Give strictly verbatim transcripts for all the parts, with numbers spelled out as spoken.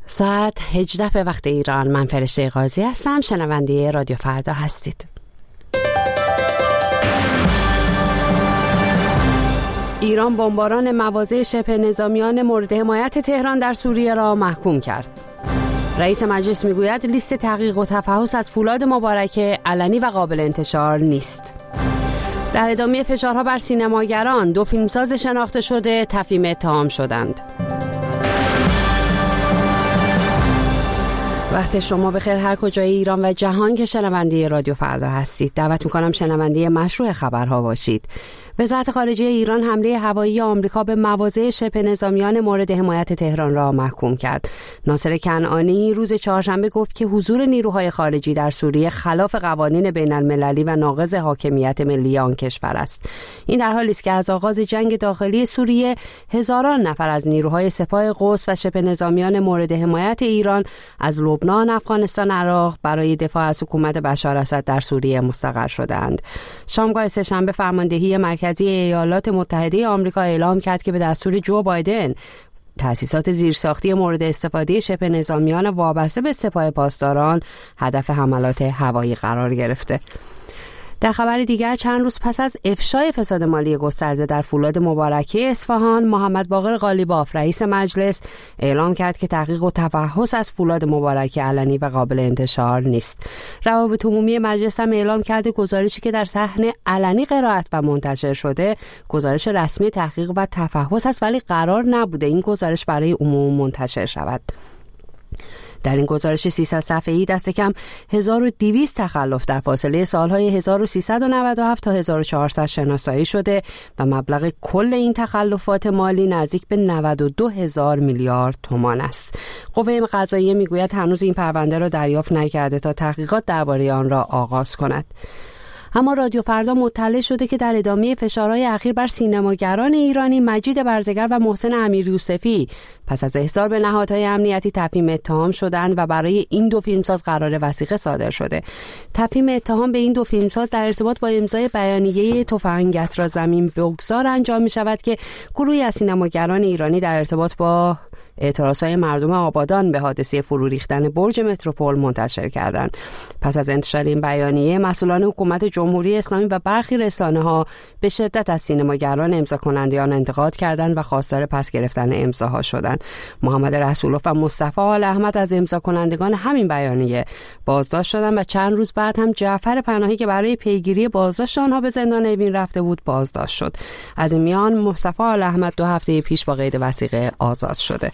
ساعت هجده به وقت ایران. من فرشته قاضی هستم. شنونده رادیو فردا هستید. ایران بمباران مواضع شبه نظامیان مورد حمایت تهران در سوریه را محکوم کرد. رئیس مجلس میگوید لیست تحقیق و تفحص از فولاد مبارکه علنی و قابل انتشار نیست. در ادامه فشارها بر سینماگران، دو فیلمساز شناخته شده تفهیم اتهام شدند. وقت شما بخیر هر کجای ایران و جهان که شنونده رادیو فردا هستید. دعوت میکنم شنونده مشروع خبرها باشید. وزارت خارجه ایران حمله هوایی آمریکا به مواضع شبه نظامیان مورد حمایت تهران را محکوم کرد. ناصر کنعانی روز چهارشنبه گفت که حضور نیروهای خارجی در سوریه خلاف قوانین بین المللی و ناقض حاکمیت ملی آن کشور است. این در حالی است که از آغاز جنگ داخلی سوریه هزاران نفر از نیروهای سپاه قدس و شبه نظامیان مورد حمایت ایران از لبنان، افغانستان، عراق برای دفاع از حکومت بشار اسد در سوریه مستقر شدند. شامگاه سه‌شنبه فرماندهی مرکزی ایالات متحده آمریکا اعلام کرد که به دستور جو بایدن تأسیسات زیرساختی مورد استفاده شبه نظامیان وابسته به سپاه پاسداران هدف حملات هوایی قرار گرفته. در خبر دیگر، چند روز پس از افشای فساد مالی گسترده در فولاد مبارکه اصفهان، محمد باقر قالیباف رئیس مجلس اعلام کرد که تحقیق و تفحص از فولاد مبارکه علنی و قابل انتشار نیست. روابط عمومی مجلس هم اعلام کرده گزارشی که در صحن علنی قرائت و منتشر شده گزارش رسمی تحقیق و تفحص است، ولی قرار نبوده این گزارش برای عموم منتشر شود. در این گزارش سیصد صفحه‌ای دست کم هزار و دویست تخلف در فاصله سالهای هزار و سیصد و نود و هفت تا هزار و چهارصد شناسایی شده و مبلغ کل این تخلفات مالی نزدیک به نود و دو هزار میلیارد تومان است. قوه قضاییه میگوید هنوز این پرونده را دریافت نکرده تا تحقیقات درباره آن را آغاز کند. اما رادیو فردا مطلع شده که در ادامه فشارهای اخیر بر سینماگران ایرانی مجید برزگر و محسن امیریوسفی پس از احضار به نهادهای امنیتی تفهیم اتهام شدند و برای این دو فیلمساز قرار وثیقه صادر شده. تفهیم اتهام به این دو فیلمساز در ارتباط با امضای بیانیه تفنگت را زمین بگذار انجام می شود که گروهی از سینماگران ایرانی در ارتباط با اعتراضهای مردم آبادان به حادثه فرو ریختن برج متروپول منتشر کردند. پس از انتشار این بیانیه، مسئولان حکومت جمهوری اسلامی و برخی رسانه‌ها به شدت از سینماگران امضا کنندگان انتقاد کردند و خواستار پس گرفتن امضاها شدند. محمد رسولوف و مصطفی آل احمد از امضا کنندگان همین بیانیه بازداشت شدند و چند روز بعد هم جعفر پناهی که برای پیگیری بازداشت آنها به زندان اوین رفته بود بازداشت شد. از این میان مصطفی آل احمد دو هفته پیش با قید وثیقه آزاد شده.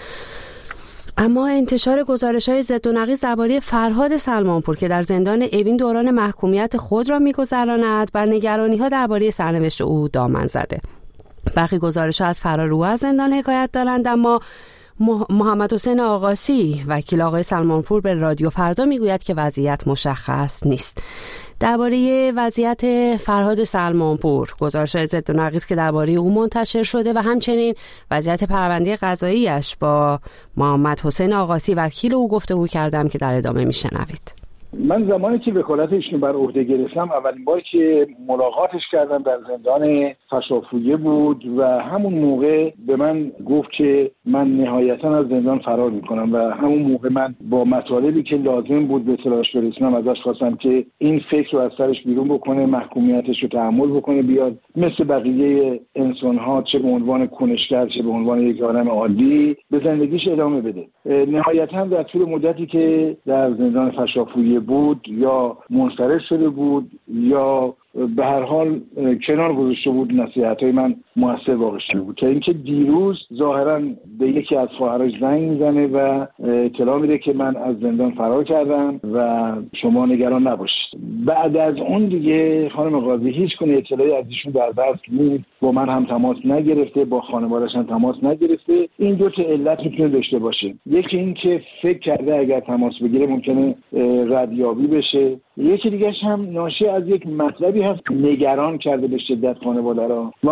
اما انتشار گزارش‌های ضد و نقیض درباره فرهاد سلمانپور که در زندان اوین دوران محکومیت خود را می‌گذراند بر نگرانی‌ها درباره سرنوشت او دامن زده. برخی گزارش‌ها از فرار او از زندان حکایت دارند، اما محمد حسین آقاسی وکیل آقای سلمانپور به رادیو فردا میگوید که وضعیت مشخص نیست. درباره وضعیت فرهاد سلمانپور، گزارش ضد و نقیض که درباره او منتشر شده و همچنین وضعیت پرونده قضاییش با محمد حسین آقاسی وکیل او گفتگو کردم که در ادامه میشنوید. من زمانی که وکالت ایشون بر عهده گرفتم اولین باری که ملاقاتش کردم در زندان فشافویه بود و همون موقع به من گفت که من نهایتا از زندان فرار میکنم و همون موقع من با مطالبی که لازم بود به اطلاعش برسونم ازش خواستم که این فکر رو از سرش بیرون بکنه، محکومیتش رو تحمل بکنه، بیاد مثل بقیه انسان‌ها چه به عنوان کنشگر چه به عنوان یک آدم عادی به زندگیش ادامه بده. نهایتا در طول مدتی که در زندان فشافویه بود یا منصرف شده بود یا به هر حال کنار گذاشته بود، نصیحت‌های من موثر واقع شده بود که اینکه دیروز ظاهراً به یکی از خواهرش زنگ میزنه و اطلاع میده که من از زندان فرار کردم و شما نگران نباشید. بعد از اون دیگه خانم قاضی هیچ گونه اطلاعی از ایشون در دست نیست، با من هم تماس نگرفته، با خانواده‌اش هم تماس نگرفته. این دو تا علت میتونه داشته باشه. یکی این که فکر کرده اگر تماس بگیره ممکنه ردیابی بشه، یکی دیگه‌ش هم ناشی از یک مطلبی هست نگران کرده به شدت خانواده را و اون این که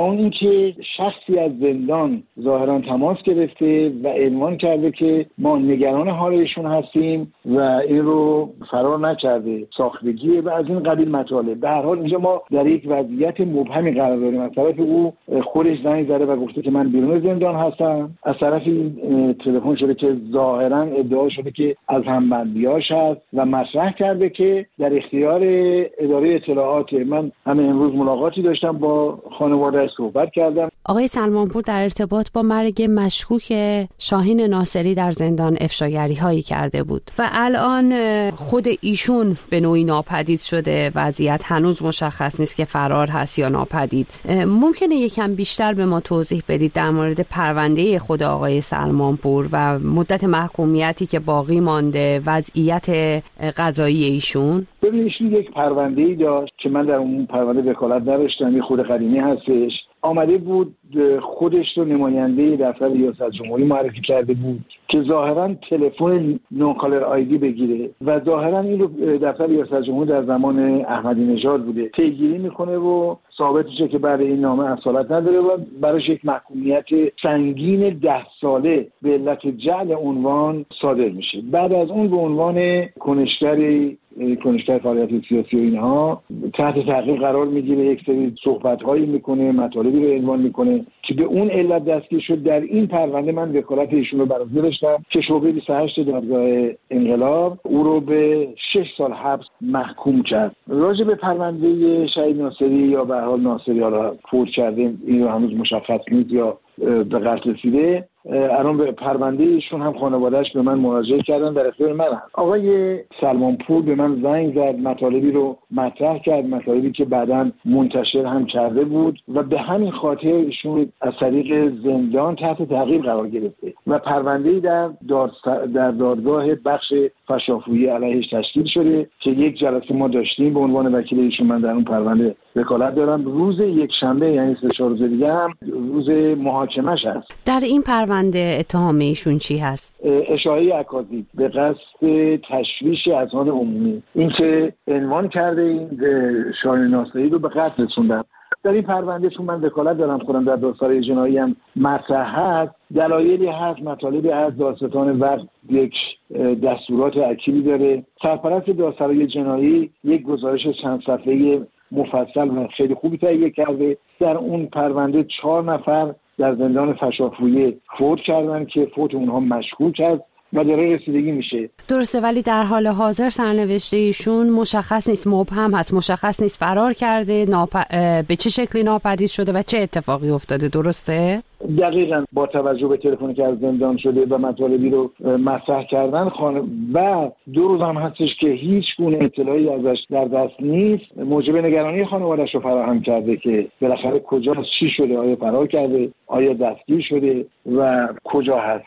که شخصی از زندان ظاهرا تماس گرفته و عنوان کرده که ما نگران حال ایشون هستیم و این رو فرار نکرده، ساختگیه و از این قبیل مطالب. به هر حال اینجا ما در یک وضعیت مبهمی قرار داریم. از طرف او خودش زنگ زده و گفته که من بیرون زندان هستم، از طرف این تلفن شده که ظاهرا ادعا شده که از همبندیاش هست و مطرح کرده که در اختیار اداره اطلاعات. من همین امروز ملاقاتی داشتم با خانواده، صحبت کردم. آقای سلمانپور در ارتباط با مرگ مشکوک شاهین ناصری در زندان افشاگری هایی کرده بود و الان خود ایشون به نوعی ناپدید شده. وضعیت هنوز مشخص نیست که فرار هست یا ناپدید. ممکنه یکم بیشتر به ما توضیح بدید در مورد پرونده خود آقای سلمانپور و مدت محکومیتی که باقی مانده، وضعیت قضایی ایشون؟ ببینید ایشون یک پرونده‌ای داشت که من در اون پرونده وکالت نداشتم، یه خود قدیمی هستش. آمده بود خودش رو نماینده دفتر ریاست جمهوری معرفی کرده بود که ظاهرا تلفن نونکالر آیدی بگیره و ظاهرا این رو دفتر ریاست جمهوری در زمان احمدی نژاد بوده پیگیری میکنه و ثابت میشه که بعد این نامه اصالت نداره و براش یک محکومیت سنگین ده ساله به علت جعل عنوان صادر میشه. بعد از اون به عنوان کنشگر کنشگر فعالیت سیاسی و اینها تحت تعقیب قرار میگیره، یک سری صحبت‌هایی میکنه، مطالبی رو عنوان میکنه که به اون علت دستگیر شد. در این پرونده من وکالت ایشون رو برآورده داشتم که شعبه بیست و هشت دادگاه انقلاب او رو به شش سال حبس محکوم کرد. راجع به پرونده شهید ناصری یا به هر حال ناصری حالا فوت کرده، این رو هنوز مشخص نیست یا به قتل رسیده. الان به پرونده ایشون هم خانواده‌اش به من مراجعه کردن، در اختیار من هست. آقای سلمانپور به من زنگ زد، مطالبی رو مطرح کرد، مطالبی که بعداً منتشر هم کرده بود و به همین خاطر ایشون از طریق زندان تحت تعقیب قرار گرفته و پرونده‌ای در داد در دادگاه بخش فشافویی علیهش تشکیل شده که یک جلسه ما داشتیم به عنوان وکیل ایشون. من در اون پرونده وکالت دارم. روز یک شنبه یعنی سه چهار روز دیگه هم روز محاکمش هست. در این پرونده اتهام ایشون چی هست؟ اشاعه اکاذیب به قصد تشویش اذهان عمومی، این که عنوان کرده این شاهین ناصری رو به قتل رسوندن. در این پرونده چون من وکالت دارم خودم در دادسرای جنایی هم مطرح هست، دلایلی هست، مطالبی از دادستان وقت یک دستورات اکیدی داره. سرپرست دادسرای جنایی یک گزارش چند صفحه‌ای مفصل و خیلی خوبی تهیه کرده. در اون پرونده چهار نفر در زندان فشافویه فوت کردن که فوت اونها مشکوک است و داره رسیدگی میشه. درسته، ولی در حال حاضر سرنوشت ایشون مشخص نیست، مبهم هست، مشخص نیست فرار کرده، ناپ... به چه شکلی ناپدید شده و چه اتفاقی افتاده. درسته؟ دقیقاً با توجه به تلفنی که از زندان شده و مطالبی رو مطرح کردن خانه و دو روز هم هستش که هیچ گونه اطلاعی ازش در دست نیست، موجب نگرانی خانواده‌اش رو فراهم کرده که بالاخره کجاست، چی شده، آیا فرار کرده، آیا دستگیر شده و کجا هست.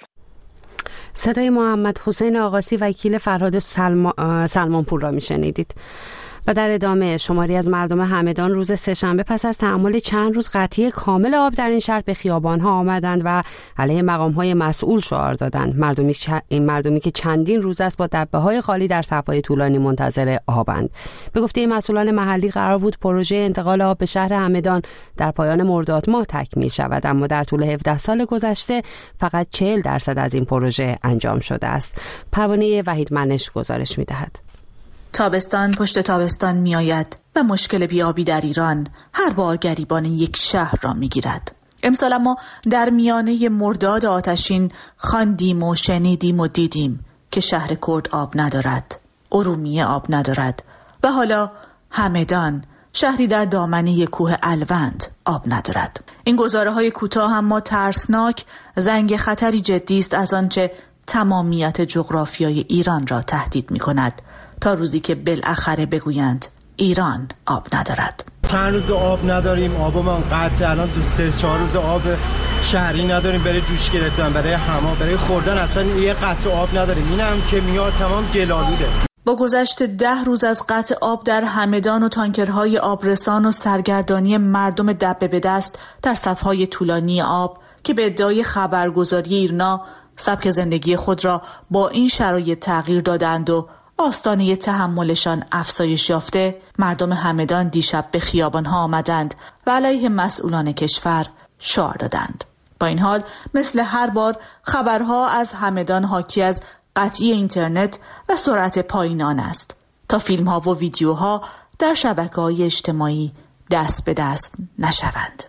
صدای محمد حسین آقاسی وکیل فرهاد سلما... سلمانپور را میشنیدید. و در ادامه شماری از مردم همدان روز سه‌شنبه پس از تحمل چند روز قطعی کامل آب در این شهر به خیابان‌ها آمدند و علیه مقام‌های مسئول شعار دادند. مردمی چ... این مردمی که چندین روز است با دبه‌های خالی در صف‌های طولانی منتظر آبند. به گفته مسئولان محلی قرار بود پروژه انتقال آب به شهر همدان در پایان مرداد ماه تکمیل شود، اما در طول هفده سال گذشته فقط چهل درصد از این پروژه انجام شده است. پروانه وحید منش گزارش می‌دهد. تابستان پشت تابستان می آید و مشکل بیابی در ایران هر بار گریبان یک شهر را می گیرد. امسال ما در میانه مرداد آتشین خواندیم و شنیدیم و دیدیم که شهر کرد آب ندارد، ارومیه آب ندارد و حالا همدان، شهری در دامنه کوه الوند، آب ندارد. این گزاره های کوتاه اما ترسناک زنگ خطری جدی است از آنچه تمامیت جغرافیای ایران را تهدید می کند، تا روزی که بالاخره بگویند ایران آب ندارد. چند روز آب نداریم، آبمون قطع. الان تو سه چهار روز آب شهری نداریم برای جوش گرفتن، برای حمام، برای خوردن اصلا یه قطع آب نداریم. این هم که میاد تمام گل‌آلوده. با گذشت ده روز از قطع آب در همدان و تانکرهای آبرسان و سرگردانی مردم دبه به دست در صف‌های طولانی آب که به ادعای خبرگزاری ایرنا سبک زندگی خود را با این شرایط تغییر دادند و آستانه تحملشان افزایش یافته، مردم همدان دیشب به خیابان‌ها آمدند و علیه مسئولان کشور شعار دادند. با این حال مثل هر بار خبرها از همدان حاکی از قطعی اینترنت و سرعت پایین آن است تا فیلم‌ها و ویدیوها در شبکه‌های اجتماعی دست به دست نشوند.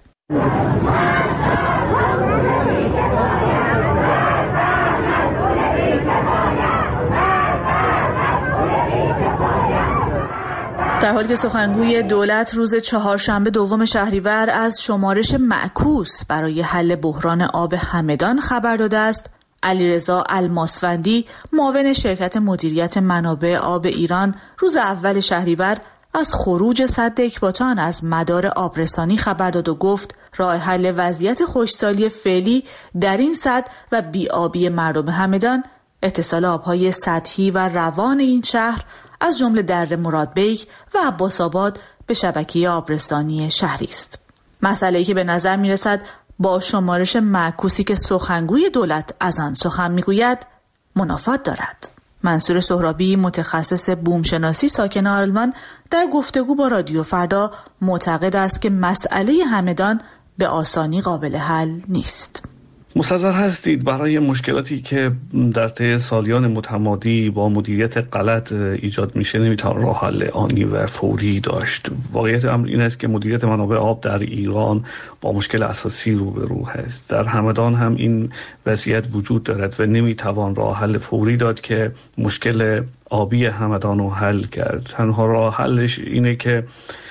در حالی که سخنگوی دولت روز چهارشنبه دوم شهریور از شمارش معکوس برای حل بحران آب همدان خبر داده است، علیرضا الماسوندی معاون شرکت مدیریت منابع آب ایران روز اول شهریور از خروج سد اکباتان از مدار آبرسانی خبر داد و گفت راه حل وضعیت خشکسالی فعلی در این سد و بی‌آبی مردم همدان اتصال آبهای سطحی و روان این شهر از جمله دره مرادبیک و عباس آباد به شبکه آبرسانی شهری است. مسئله‌ای که به نظر می‌رسد با شمارش معکوسی که سخنگوی دولت از آن سخن می‌گوید منافات دارد. منصور سهرابی متخصص بومشناسی ساکن آلمان در گفتگو با رادیو فردا معتقد است که مسئله همدان به آسانی قابل حل نیست. مستحضر هستید برای مشکلاتی که در طی سالیان متمادی با مدیریت غلط ایجاد میشه نمیتوان راه حل آنی و فوری داشت. واقعیت امر این است که مدیریت منابع آب در ایران با مشکل اساسی روبرو است. در همدان هم این وضعیت وجود دارد و نمیتوان راه حل فوری داد که مشکل آبی همدان رو حل کرد. تنها راه حلش اینه که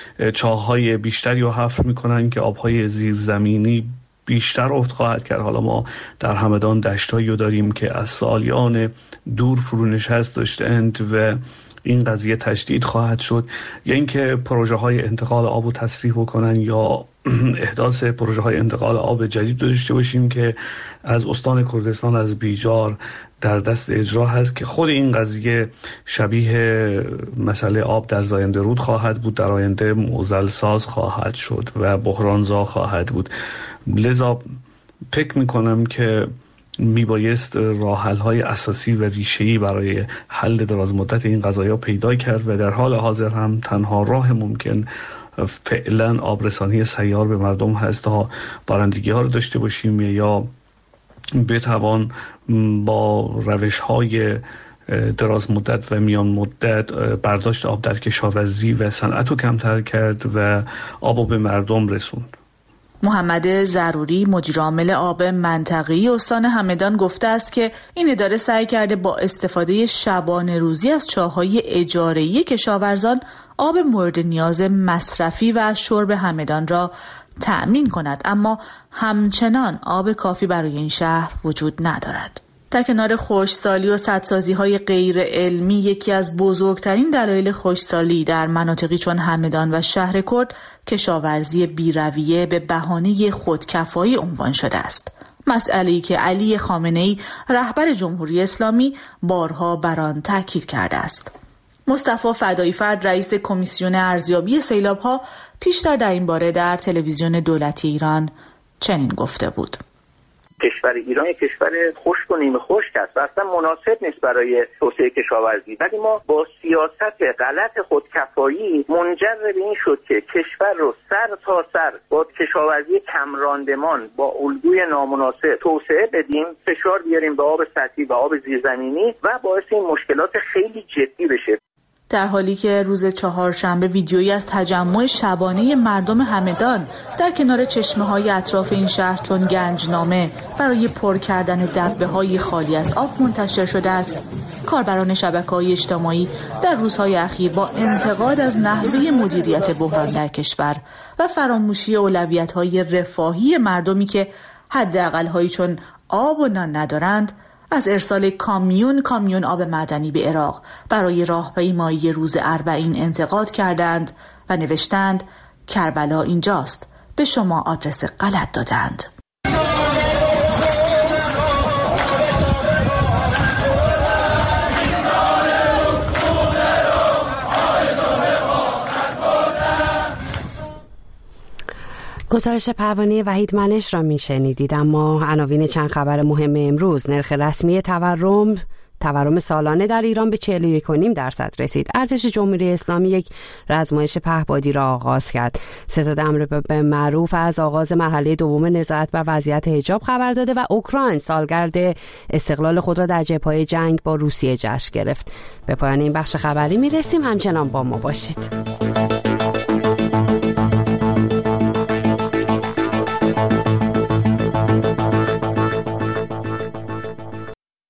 چاه‌های بیشتری رو حفر میکنن که آبهای زیرزمینی بیشتر افت خواهد کرد. حالا ما در همدان دشتایی رو داریم که از سالیان دور فرونشست داشتند و این قضیه تشدید خواهد شد، یا اینکه پروژه های انتقال آب رو تصریح بکنن یا احداث پروژه های انتقال آب جدید داشته باشیم که از استان کردستان از بیجار در دست اجرا هست که خود این قضیه شبیه مسئله آب در زاینده رود خواهد بود، در آینده معضل ساز خواهد شد و بحرانزا خواهد بود. لذا فکر میکنم که میبایست راه حل های اساسی و ریشه‌ای برای حل دراز مدت این قضایا پیدا کرد و در حال حاضر هم تنها راه ممکن فعلا آبرسانی سیار به مردم هست تا بارندگی ها رو داشته باشیم یا بتوان با روش های دراز مدت و میان مدت برداشت آب در کشاورزی و صنعت رو کمتر کرد و آب به مردم رسوند. محمد ضروری مدیر عامل آب منطقه‌ای استان همدان گفته است که این اداره سعی کرده با استفاده شبانه روزی از چاه‌های اجاره‌ای کشاورزان آب مورد نیاز مصرفی و شرب همدان را تأمین کند، اما همچنان آب کافی برای این شهر وجود ندارد. در کنار خشکسالی و سدسازی‌های غیر علمی، یکی از بزرگترین دلایل خشکسالی در مناطقی چون همدان و شهر کرد کشاورزی بی‌رویه به بهانه خودکفایی عنوان شده است. مسئله‌ای که علی خامنه‌ای رهبر جمهوری اسلامی بارها بر آن تاکید کرده است. مصطفی فدایی‌فرد رئیس کمیسیون ارزیابی سیلاب‌ها پیشتر در این باره در تلویزیون دولتی ایران چنین گفته بود: کشور ایران یک کشور خشک و نیمه خشک است و اصلا مناسب نیست برای توسعه کشاورزی، ولی ما با سیاست غلط خودکفایی منجر به این شد که کشور رو سر تا سر با کشاورزی کم راندمان با الگوی نامناسب توسعه بدیم، فشار بیاریم به آب سطحی و آب زیرزمینی و باعث این مشکلات خیلی جدی بشه. در حالی که روز چهارشنبه ویدیویی از تجمع شبانه مردم همدان در کنار چشمه‌های اطراف این شهر چون گنجنامه برای پر کردن دبه‌های خالی از آب منتشر شده است، کاربران شبکه‌های اجتماعی در روزهای اخیر با انتقاد از نحوه مدیریت بحران در کشور و فراموشی اولویت‌های رفاهی مردمی که حداقل‌هایی چون آب و نان ندارند، از ارسال کامیون کامیون آب معدنی به عراق برای راهپیمایی روز اربعین انتقاد کردند و نوشتند کربلا اینجاست، به شما آدرس غلط دادند. گزارش پروانه وحید منش را میشنیدید. اما عناوین چند خبر مهم امروز: نرخ رسمی تورم تورم سالانه در ایران به چهل و یک و نیم درصد رسید. ارتش جمهوری اسلامی یک رزمایش پهپادی را آغاز کرد. ستاد امر به معروف از آغاز مرحله دوم نظارت بر وضعیت حجاب خبر داده و اوکراین سالگرد استقلال خود را در جبهه‌های جنگ با روسیه جشن گرفت. به پایان این بخش خبری میرسیم. همچنان با ما باشید.